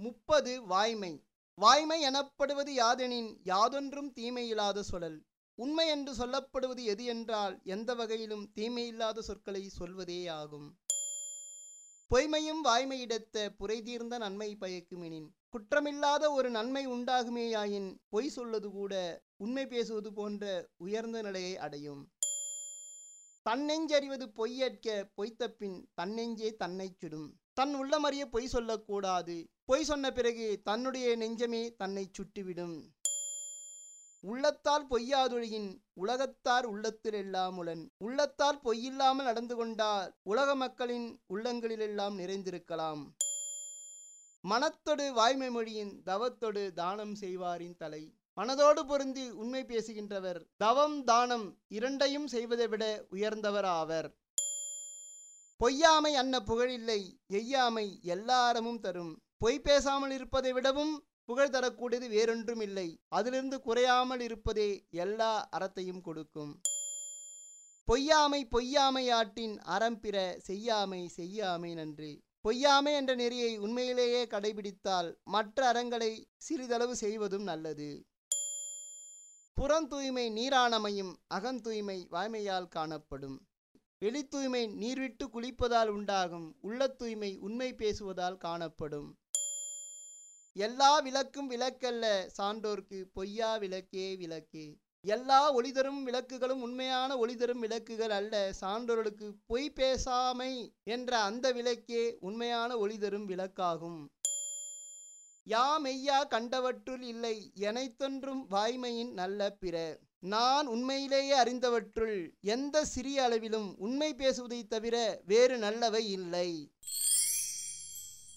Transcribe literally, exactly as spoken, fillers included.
முப்பது வாய்மை. வாய்மை எனப்படுவது யாதெனின் யாதொன்றும் தீமையில்லாத சொலல். உண்மை என்று சொல்லப்படுவது எது என்றால் எந்த வகையிலும் தீமையில்லாத சொற்களை சொல்வதே ஆகும். பொய்மையும் வாய்மையிடத்த புரைதீர்ந்த நன்மை பயக்குமெனின். குற்றமில்லாத ஒரு நன்மை உண்டாகுமேயாயின் பொய் சொல்வது கூட உண்மை பேசுவது போன்ற உயர்ந்த நிலையை அடையும். தன்னெஞ்சறிவது பொய்யற்க பொய்த்தப்பின் தன்னெஞ்சே தன்னை சுடும். தன் உள்ளமறிய பொய் சொல்லக்கூடாது. பொய் சொன்ன பிறகு தன்னுடைய நெஞ்சமே தன்னை சுட்டுவிடும். உள்ளத்தால் பொய்யாதொழியின் உலகத்தார் உள்ளத்தில் எல்லாம் உளன். உள்ளத்தால் பொய்யில்லாமல் நடந்து கொண்டால் உலக மக்களின் உள்ளங்களிலெல்லாம் நிறைந்திருக்கலாம். மனத்தொடு வாய்மை மொழியின் தவத்தொடு தானம் செய்வாரின் தலை. மனதோடு பொருந்தி உண்மை பேசுகின்றவர் தவம் தானம் இரண்டையும் செய்வதை விட உயர்ந்தவர் ஆவர். பொய்யாமை அன்ன புகழில்லை, எய்யாமை எல்லாரமும் தரும். பொய் பேசாமல் இருப்பதை விடவும் புகழ் தரக்கூடியது வேறொன்றும் இல்லை. அதிலிருந்து குறையாமல் இருப்பதே எல்லா அறத்தையும் கொடுக்கும். பொய்யாமை பொய்யாமை ஆட்டின் அறம்பிற செய்யாமை செய்யாமை நன்று. பொய்யாமை என்ற நெறியை உண்மையிலேயே கடைபிடித்தால் மற்ற அறங்களை சிறிதளவு செய்வதும் நல்லது. புறம் தூய்மை நீரானமையும் அகந்தூய்மை வாய்மையால் காணப்படும். வெளி தூய்மை நீர்விட்டு குளிப்பதால் உண்டாகும். உள்ள தூய்மை உண்மை பேசுவதால் காணப்படும். எல்லா விளக்கும் விளக்கல்ல சான்றோர்க்கு பொய்யா விளக்கே விளக்கு. எல்லா ஒளிதரும் விளக்குகளும் உண்மையான ஒளிதரும் விளக்குகள் அல்ல. சான்றோர்களுக்கு பொய் பேசாமை என்ற அந்த விளக்கே உண்மையான ஒளிதரும் விளக்காகும். யாமெய்யா கண்டவற்றுள் இல்லை எனைத்தொன்றும் வாய்மையின் நல்ல பிற. நான் உண்மையிலேயே அறிந்தவற்றுள் எந்த சிறிய அளவிலும் உண்மை பேசுவதை தவிர வேறு நல்லவை இல்லை.